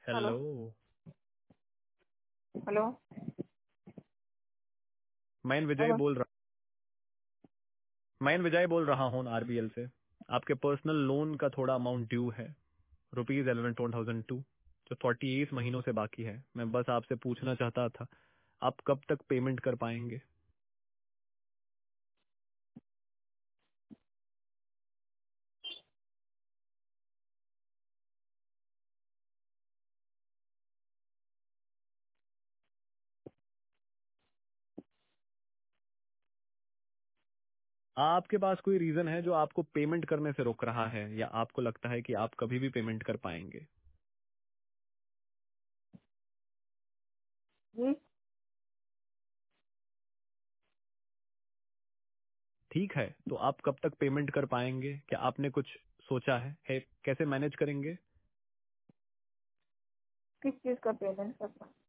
Hello. Hello. Hello. मैं hello. Vijay बोल रहा हूँ आरबीएल से। आपके पर्सनल लोन का थोड़ा अमाउंट ड्यू है, ₹11,202, जो 48 महीनों से बाकी है। मैं बस आपसे पूछना चाहता था, आप कब तक पेमेंट कर पाएंगे? आपके पास कोई रीजन है जो आपको पेमेंट करने से रोक रहा है, या आपको लगता है कि आप कभी भी पेमेंट कर पाएंगे? जी। ठीक है, तो आप कब तक पेमेंट कर पाएंगे? क्या आपने कुछ सोचा है कैसे मैनेज करेंगे? किस चीज का पेमेंट करना?